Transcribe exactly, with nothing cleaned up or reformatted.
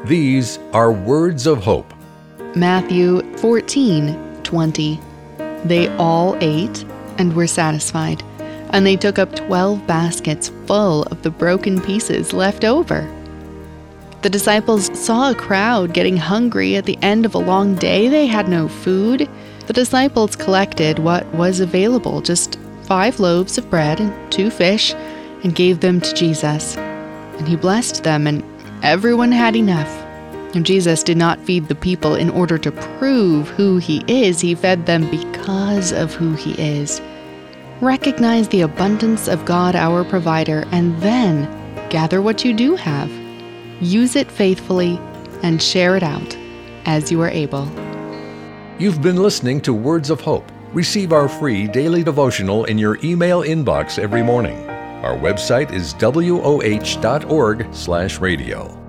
These are words of hope. Matthew fourteen twenty. They all ate and were satisfied, and they took up twelve baskets full of the broken pieces left over. The disciples saw a crowd getting hungry at the end of a long day. They had no food. The disciples collected what was available, just five loaves of bread and two fish, and gave them to Jesus. And he blessed them, and everyone had enough. And Jesus did not feed the people in order to prove who he is. He fed them because of who he is. Recognize the abundance of God, our provider, and then gather what you do have. Use it faithfully and share it out as you are able. You've been listening to Words of Hope. Receive our free daily devotional in your email inbox every morning. Our website is w o h dot org slash radio.